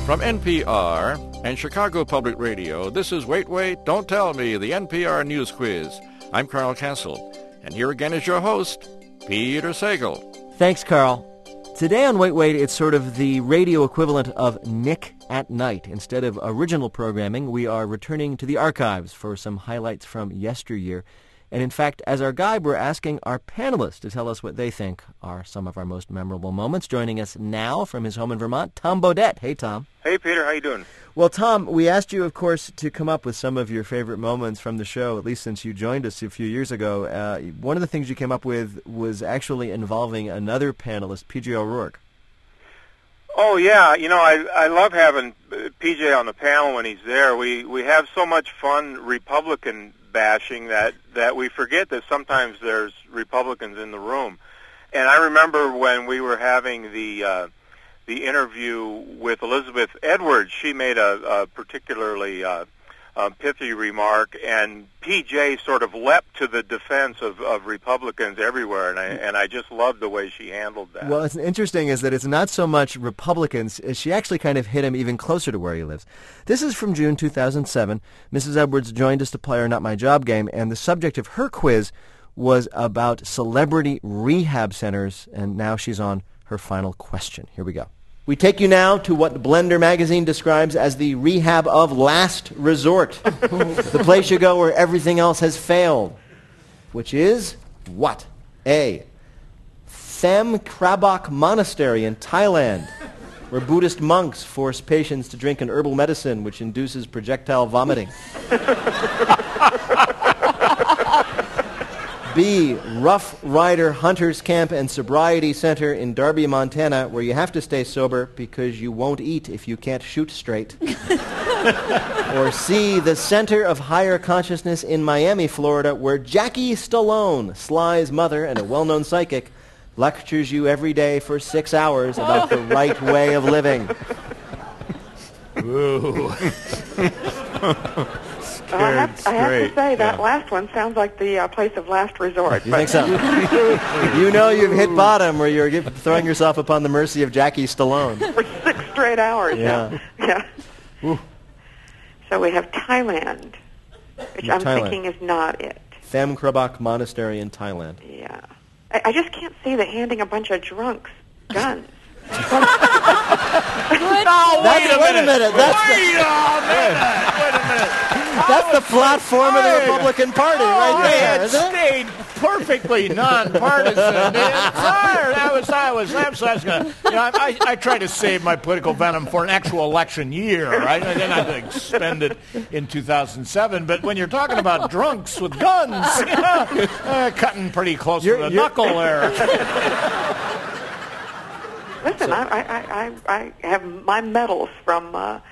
From NPR and Chicago Public Radio, this is Wait, Wait, Don't Tell Me, the NPR News Quiz. I'm Carl Castle, and here again is your host, Peter Sagal. Thanks, Carl. Today on Wait, Wait, it's sort of the radio equivalent of Nick at Night. Instead of original programming, we are returning to the archives for some highlights from yesteryear. And in fact, as our guide, we're asking our panelists to tell us what they think are some of our most memorable moments. Joining us now from his home in Vermont, Tom Bodett. Hey, Tom. Hey, Peter. How you doing? Well, Tom, we asked you, of course, to come up with some of your favorite moments from the show, at least since you joined us a few years ago. One of the things you came up with was actually involving another panelist, P.J. O'Rourke. Oh, yeah. You know, I love having P.J. on the panel when he's there. We have so much fun Republican bashing that we forget that sometimes there's Republicans in the room. And I remember when we were having the interview with Elizabeth Edwards, she made a particularly pithy remark, and P.J. sort of leapt to the defense of Republicans everywhere, and I just loved the way she handled that. Well, what's interesting is that it's not so much Republicans. She actually kind of hit him even closer to where he lives. This is from June 2007. Mrs. Edwards joined us to play our Not My Job game, and the subject of her quiz was about celebrity rehab centers, and now she's on her final question. Here we go. We take you now to what Blender magazine describes as the rehab of last resort. The place you go where everything else has failed. Which is what? A. Them Krabak Monastery in Thailand, where Buddhist monks force patients to drink an herbal medicine which induces projectile vomiting. B. Rough Rider Hunters Camp and Sobriety Center in Darby, Montana, where you have to stay sober because you won't eat if you can't shoot straight. Or C. The Center of Higher Consciousness in Miami, Florida, where Jackie Stallone, Sly's mother and a well-known psychic, lectures you every day for 6 hours about the right way of living. Ooh. I have to say, that last one sounds like the place of last resort. You think so? You know you've hit bottom where you're throwing yourself upon the mercy of Jackie Stallone. For 6 straight hours. Yeah. Yeah. Ooh. So we have Thailand, which I'm thinking is not it. Them Krabak Monastery in Thailand. Yeah. I just can't see that handing a bunch of drunks guns. Wait a minute. That's the platform of the Republican Party right there, isn't it? Stayed perfectly nonpartisan the entire. I try to save my political venom for an actual election year, right? And then I expend it in 2007. But when you're talking about drunks with guns, cutting pretty close to the knuckle there. Listen, I have my medals from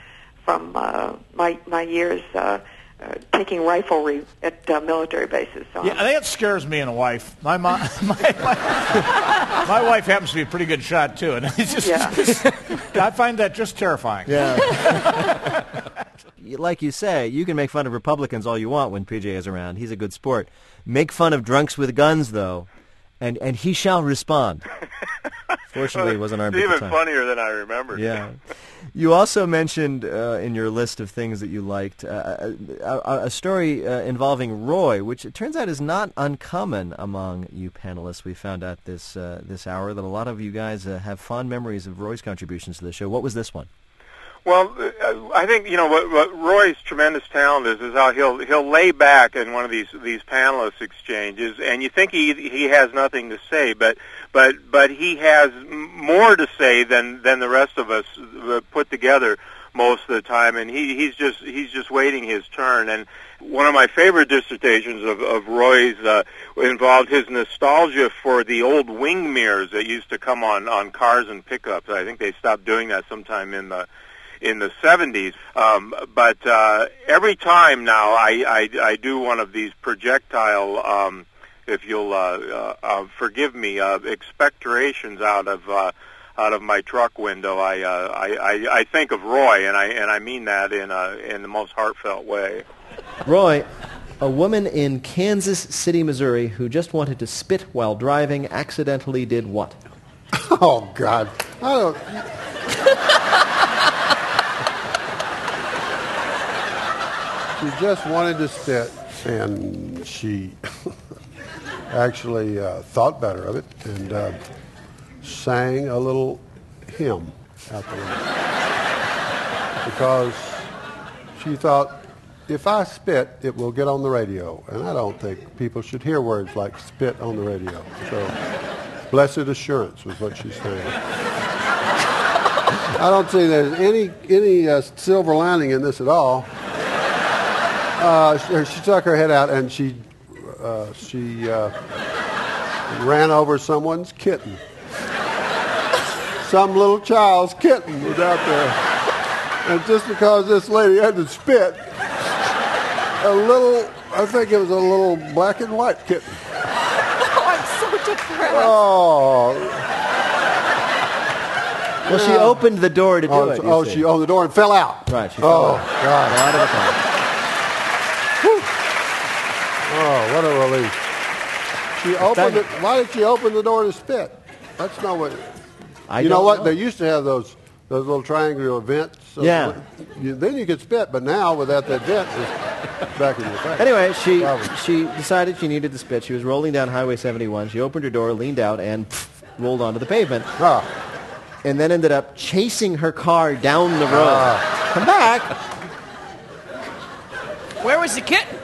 my years taking riflery at military bases. So yeah, that scares me and a wife. My wife happens to be a pretty good shot too, and it's just I find that just terrifying. Yeah. Like you say, you can make fun of Republicans all you want when PJ is around. He's a good sport. Make fun of drunks with guns, though, and he shall respond. Fortunately, he wasn't armed at the time. It's even funnier than I remembered. Yeah. You also mentioned in your list of things that you liked a story involving Roy, which it turns out is not uncommon among you panelists. We found out this hour that a lot of you guys have fond memories of Roy's contributions to the show. What was this one? Well, I think what Roy's tremendous talent is how he'll lay back in one of these panelist exchanges, and you think he has nothing to say, but he has more to say than the rest of us put together most of the time, and he's just waiting his turn. And one of my favorite dissertations of Roy's involved his nostalgia for the old wing mirrors that used to come on cars and pickups. I think they stopped doing that sometime in the 70s, but every time now I do one of these projectile, if you'll forgive me, expectorations out of my truck window. I think of Roy, and I mean that in the most heartfelt way. Roy, a woman in Kansas City, Missouri, who just wanted to spit while driving, accidentally did what? Oh God, I don't. She just wanted to spit, and she actually thought better of it and sang a little hymn out the window. Because she thought, if I spit, it will get on the radio. And I don't think people should hear words like spit on the radio. So, blessed assurance was what she's saying. I don't see there's any silver lining in this at all. She stuck her head out and she ran over someone's kitten. Some little child's kitten was out there. And just because this lady had to spit, I think it was a little black and white kitten. Oh, I'm so depressed. Oh. Well, she opened the door to do it. She opened the door and fell out. Right, she fell out. God. Fell out of the car. Oh, what a relief. She opened it. Why did she open the door to spit? That's not what... You know what? They used to have those little triangular vents. Yeah. Then you could spit, but now without that vent, it's back in your face. Anyway, she decided she needed to spit. She was rolling down Highway 71. She opened her door, leaned out, and rolled onto the pavement. And then ended up chasing her car down the road. Come back. Where was the kitten?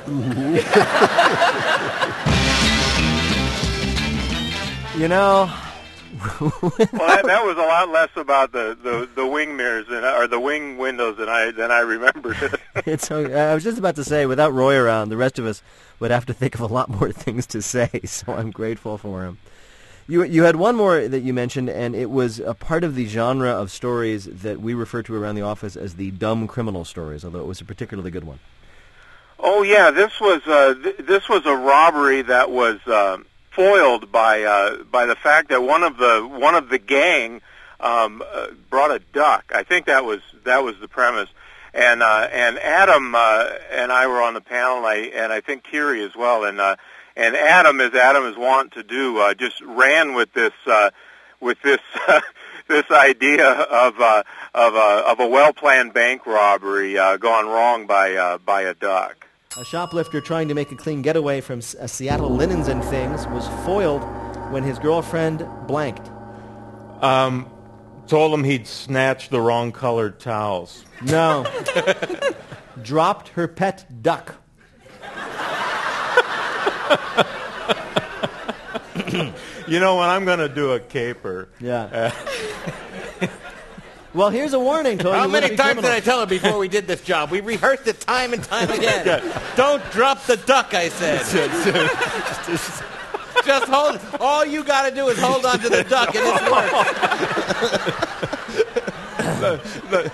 You know... Well, that was a lot less about the wing mirrors or the wing windows than I remembered. I was just about to say, without Roy around, the rest of us would have to think of a lot more things to say. So I'm grateful for him. You had one more that you mentioned, and it was a part of the genre of stories that we refer to around the office as the dumb criminal stories, although it was a particularly good one. Oh yeah, this was a robbery that was foiled by the fact that one of the gang brought a duck. I think that was the premise. And Adam and I were on the panel, and I think Kiri as well. And Adam, as Adam is wont to do, just ran with this this idea of a well-planned bank robbery gone wrong by a duck. A shoplifter trying to make a clean getaway from Seattle Linens and Things was foiled when his girlfriend blanked. Told him he'd snatched the wrong colored towels. No. Dropped her pet duck. You know, when I'm going to do a caper... Yeah. Well, here's a warning. How many times did I tell her before we did this job? We rehearsed it time and time again. Don't drop the duck, I said. Just hold. All you got to do is hold on to the duck, and it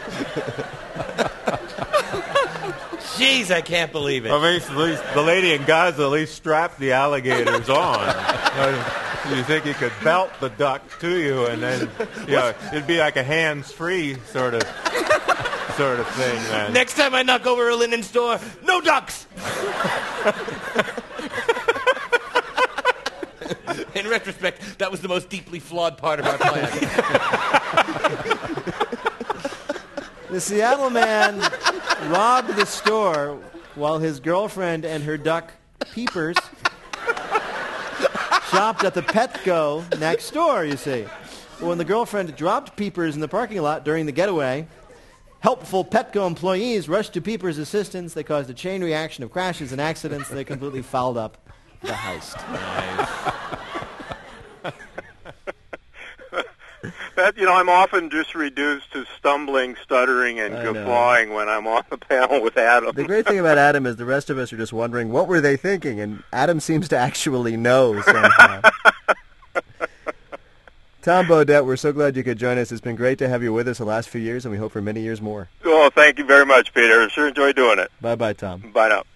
works. Jeez, I can't believe it. I mean, at least the lady in Gaza at least strapped the alligators on. You think you could belt the duck to you, and then it'd be like a hands-free sort of thing, man. Next time I knock over a linen store, no ducks. In retrospect, that was the most deeply flawed part of our plan. The Seattle man robbed the store while his girlfriend and her duck, Peepers, shopped at the Petco next door, you see. When the girlfriend dropped Peepers in the parking lot during the getaway, helpful Petco employees rushed to Peepers' assistance. They caused a chain reaction of crashes and accidents. They completely fouled up the heist. Nice. I'm often just reduced to stumbling, stuttering, and guffawing when I'm on the panel with Adam. The great thing about Adam is the rest of us are just wondering, what were they thinking? And Adam seems to actually know somehow. Tom Bodett, we're so glad you could join us. It's been great to have you with us the last few years, and we hope for many years more. Oh, thank you very much, Peter. I sure enjoyed doing it. Bye-bye, Tom. Bye now.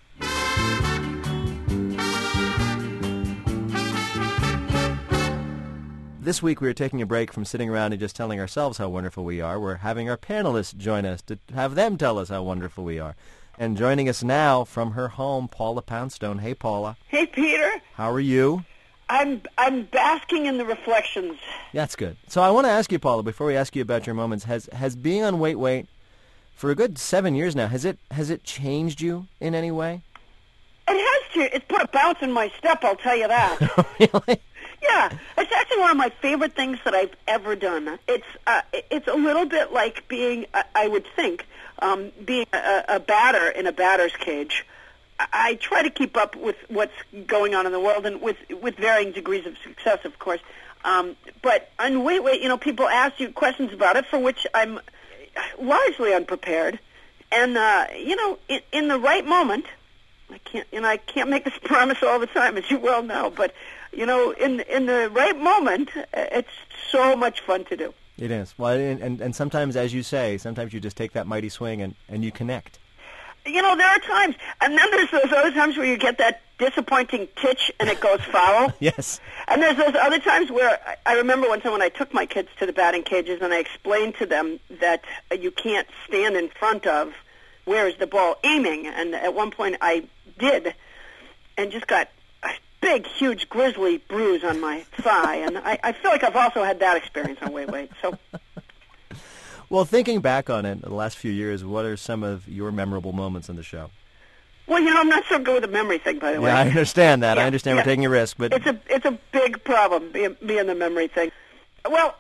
This week we are taking a break from sitting around and just telling ourselves how wonderful we are. We're having our panelists join us to have them tell us how wonderful we are. And joining us now from her home, Paula Poundstone. Hey, Paula. Hey, Peter. How are you? I'm basking in the reflections. That's good. So I want to ask you, Paula, before we ask you about your moments, has being on Wait, for a good 7 years now. Has it changed you in any way? It has to. It's put a bounce in my step, I'll tell you that. Really? Yeah, it's actually one of my favorite things that I've ever done. It's a little bit like being, I would think, being a batter in a batter's cage. I try to keep up with what's going on in the world, and with varying degrees of success, of course. But on Wait, people ask you questions about it for which I'm largely unprepared. And in the right moment, I can't make this promise all the time, as you well know, but in the right moment, it's so much fun to do. It is. Well, and sometimes, as you say, sometimes you just take that mighty swing and you connect. There are times, and then there's those other times where you get that disappointing pitch and it goes foul. Yes. And there's those other times where I remember one time when I took my kids to the batting cages and I explained to them that you can't stand in front of where is the ball aiming. And at one point I did, and just got a big, huge, grisly bruise on my thigh. And I feel like I've also had that experience on Wait. So. Well, thinking back on it, the last few years, what are some of your memorable moments in the show? Well, I'm not so good with the memory thing, by the way. Yeah, I understand that. Yeah, I understand we're taking a risk, but it's a big problem being the memory thing. Well,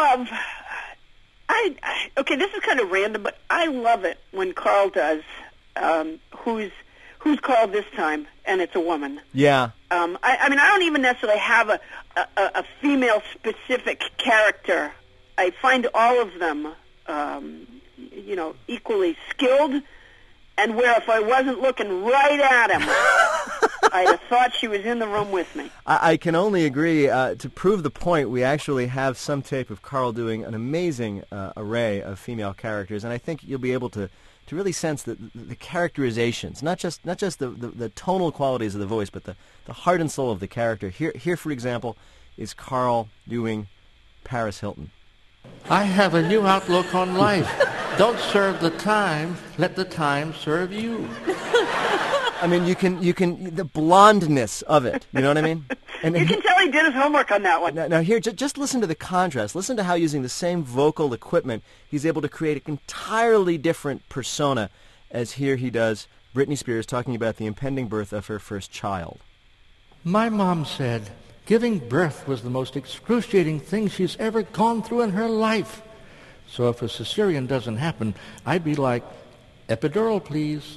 okay, this is kind of random, but I love it when Carl does who's Carl this time, and it's a woman. Yeah. I don't even necessarily have a female specific character. I find all of them equally skilled, and where if I wasn't looking right at him, I'd have thought she was in the room with me. I can only agree. To prove the point, we actually have some tape of Carl doing an amazing array of female characters, and I think you'll be able to really sense the characterizations, not just the tonal qualities of the voice, but the heart and soul of the character. Here, for example, is Carl doing Paris Hilton. I have a new outlook on life. Don't serve the time, let the time serve you. I mean, you can the blondness of it. You know what I mean? And you can tell he did his homework on that one. Now here, just listen to the contrast. Listen to how using the same vocal equipment, he's able to create an entirely different persona, as here he does Britney Spears talking about the impending birth of her first child. My mom said giving birth was the most excruciating thing she's ever gone through in her life. So if a cesarean doesn't happen, I'd be like, epidural, please.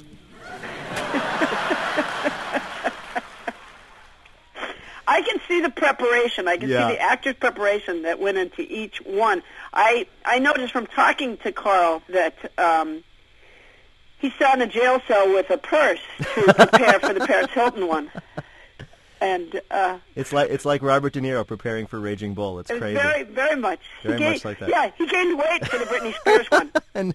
I can see the preparation. I can see the actor's preparation that went into each one. I noticed from talking to Carl that he sat in a jail cell with a purse to prepare for the Paris Hilton one. And it's like Robert De Niro preparing for Raging Bull. It's crazy. Very, very much. Very much like that. Yeah, he gained weight for the Britney Spears one.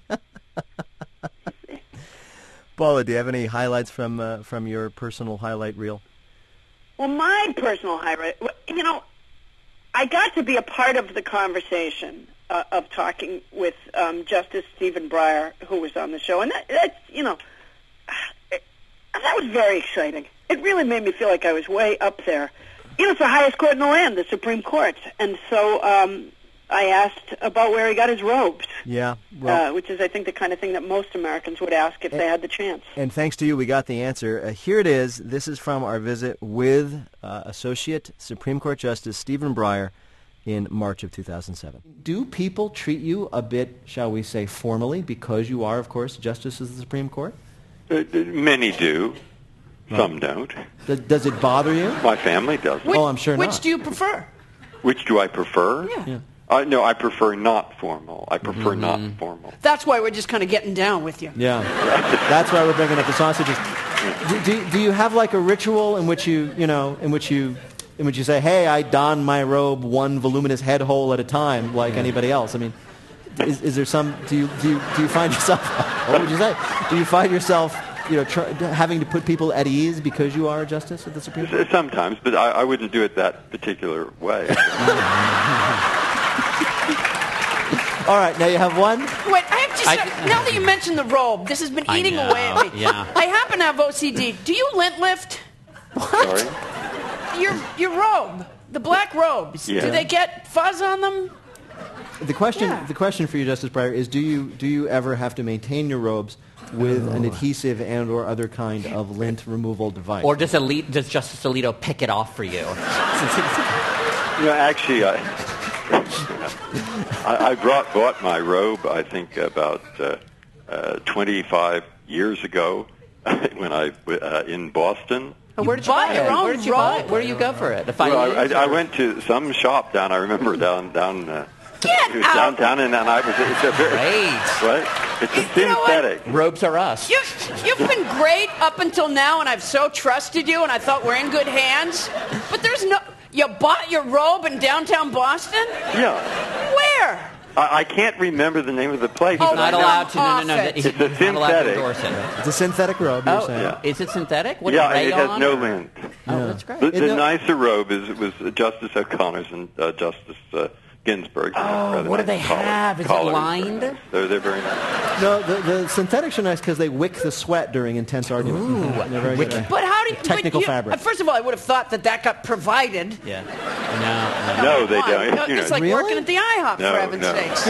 Paula, do you have any highlights from your personal highlight reel? Well, my personal highlight, I got to be a part of the conversation of talking with Justice Stephen Breyer, who was on the show, and that was very exciting. It really made me feel like I was way up there. It's the highest court in the land, the Supreme Court, and so I asked about where he got his robes. Yeah, which is, I think, the kind of thing that most Americans would ask if they had the chance. And thanks to you, we got the answer. Here it is. This is from our visit with Associate Supreme Court Justice Stephen Breyer in March of 2007. Do people treat you a bit, shall we say, formally, because you are, of course, Justice of the Supreme Court? Many do. Some don't. Does it bother you? My family doesn't. I'm sure not. Which do you prefer? Which do I prefer? Yeah. No, I prefer not formal. I prefer not formal. That's why we're just kind of getting down with you. Yeah. That's why we're bringing up the sausages. Do you have like a ritual in which you say, "Hey, I don my robe one voluminous head hole at a time, like anybody else"? I mean, is there some? Do you find yourself? What would you say? Do you find yourself, having to put people at ease because you are a justice of the Supreme Court? Sometimes, but I wouldn't do it that particular way. All right, now you have one. Wait, I have to say, now that you mentioned the robe, this has been eating away at me. Yeah. I happen to have OCD. Do you lint lift? What? Sorry? Your robe, the black robes, Yeah. do they get fuzz on them? The question for you, Justice Breyer, is do you ever have to maintain your robes with an adhesive and or other kind of lint removal device? Or does Justice Alito pick it off for you? Actually, I bought my robe, I think, about 25 years ago when I in Boston. Where did you buy it? Where did you buy it? Where do you go for it? I went to some shop down. I remember down downtown, and I was. It's a very great. Right? It's a synthetic. Robes are us. You've been great up until now, and I've so trusted you, and I thought we're in good hands. But there's no. You bought your robe in downtown Boston? Yeah. Where? I can't remember the name of the place. He's not allowed to. No. It's a synthetic. It's a synthetic robe. You're saying. Yeah. Is it synthetic? What yeah, it has no lint. Oh, that's great. The nicer robe was Justice O'Connor's and Justice Ginsburg's. What do they have? Is it lined? They're very nice. No, the synthetics are nice because they wick the sweat during intense argument. Ooh, but how do you... Technical fabric. First of all, I would have thought that got provided. Yeah. No, they don't. It's like working at the IHOP, for heaven's sakes.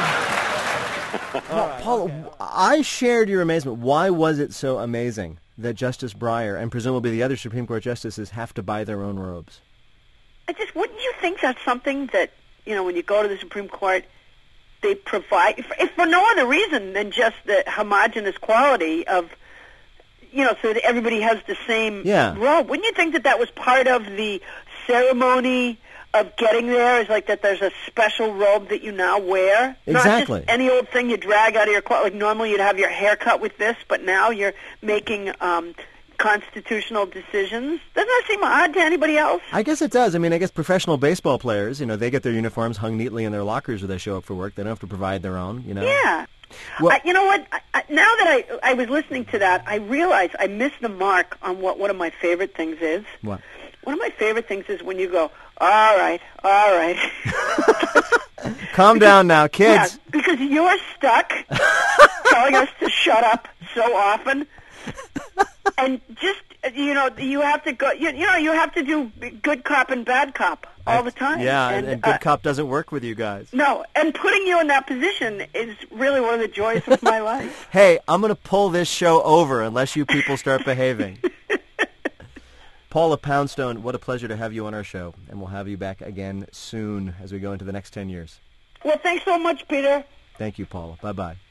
Paul, I shared your amazement. Why was it so amazing that Justice Breyer and presumably the other Supreme Court justices have to buy their own robes? Wouldn't you think that's something that, when you go to the Supreme Court, they provide, if for no other reason than just the homogeneous quality of, so that everybody has the same robe. Wouldn't you think that was part of the ceremony of getting there, is like that there's a special robe that you now wear? Exactly. Not just any old thing you drag out of your closet. Like normally you'd have your hair cut with this, but now you're making constitutional decisions. Doesn't that seem odd to anybody else? I guess it does. I mean, I guess professional baseball players, they get their uniforms hung neatly in their lockers when they show up for work. They don't have to provide their own, Yeah. Well, you know what? Now that I was listening to that, I realized I missed the mark on what one of my favorite things is. What? One of my favorite things is when you go, all right. Calm down now, kids. Yeah, because you're stuck telling us to shut up so often. And just, you have to go, you have to do good cop and bad cop all the time. Yeah, and good cop doesn't work with you guys. No, and putting you in that position is really one of the joys of my life. Hey, I'm going to pull this show over unless you people start behaving. Paula Poundstone, what a pleasure to have you on our show, and we'll have you back again soon as we go into the next 10 years. Well, thanks so much, Peter. Thank you, Paula. Bye-bye.